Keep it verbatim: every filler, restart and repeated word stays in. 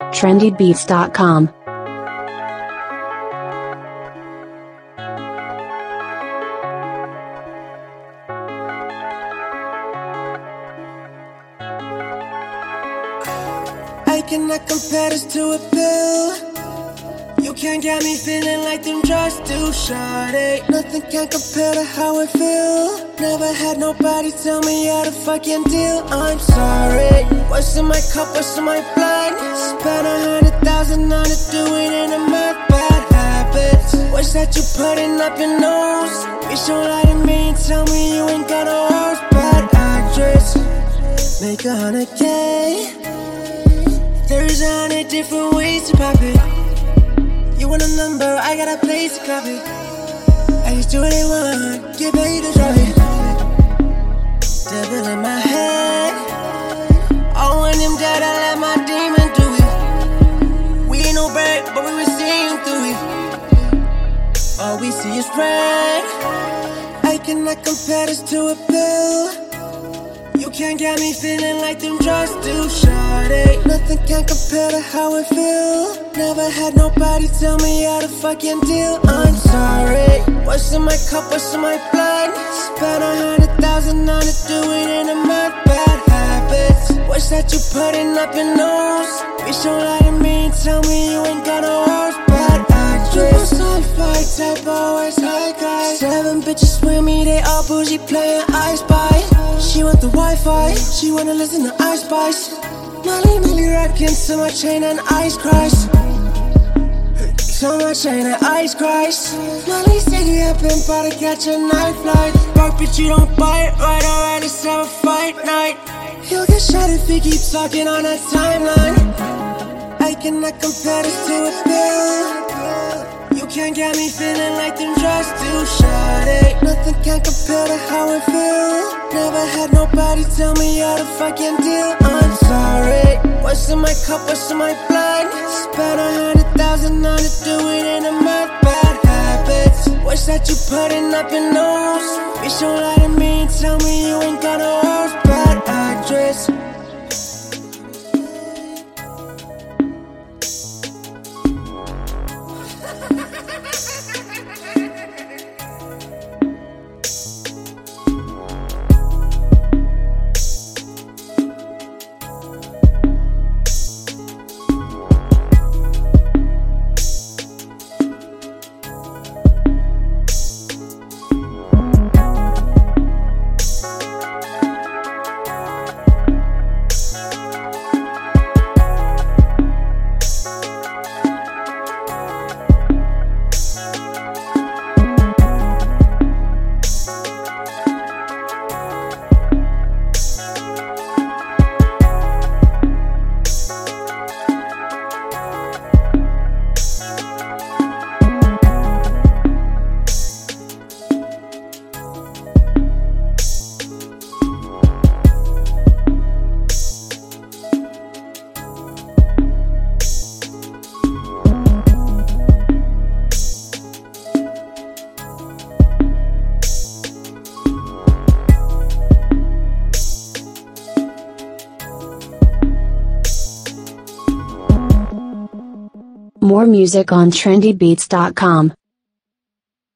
trendy beats dot com. I cannot compare this to a pill. You can't get me feeling like them drugs do, shawty. Nothing can compare to how I feel. Never had nobody tell me how to fucking deal. I'm sorry. What's in my cup, what's in my blood? Spent a hundred thousand on it, do it in a month. Bad habits. What's that you putting up your nose? Bitch, don't lie to me and tell me you ain't got no hoes. Bad actress. Make a hundred K. There's a hundred different ways to pop it. You want a number, I got a place to copy. I just do what I want, get paid to drop it. Devil in my head. Oh, when them dead, I let my demon do it. We ain't no bird, but we were seeing through it. All we see is red. I cannot compare this to a pill. You can't get me feeling like them drugs do, shawty. Nothing can compare to how I feel. Never had nobody tell me how to fucking deal. I'm sorry. What's in my cup, what's in my blood? Spent a hundred thousand on it, do it in a month. Bad habits. What's that you putting up your nose? Bitch, don't lie to me and tell me you ain't got no horse. Bad actress. Super sci-fi type, always high guy. Seven bitches with me, they all bougie, playing I Spy. She want the Wi-Fi, she wanna listen to Ice Spice. Molly, Molly rockin' to my chain and ice cries. So my chain and ice cries. Molly said you have been about to catch a night flight. Fuck bitch, you don't bite, right, alright, let's have a fight night. He'll get shot if he keeps talking on that timeline. I cannot compare this to a pill. You can't get me feeling like them drugs do, shawty. Nothing can compare to how I feel. Never had nobody tell me how to fucking deal. I'm sorry. What's in my cup, what's in my blood? Spent a hundred thousand on it, do it in a month. Bad habits. What's that you putting up your nose? Bitch, don't lie to me and tell me you ain't got no horse. Bad actress. More music on trendy beats dot com.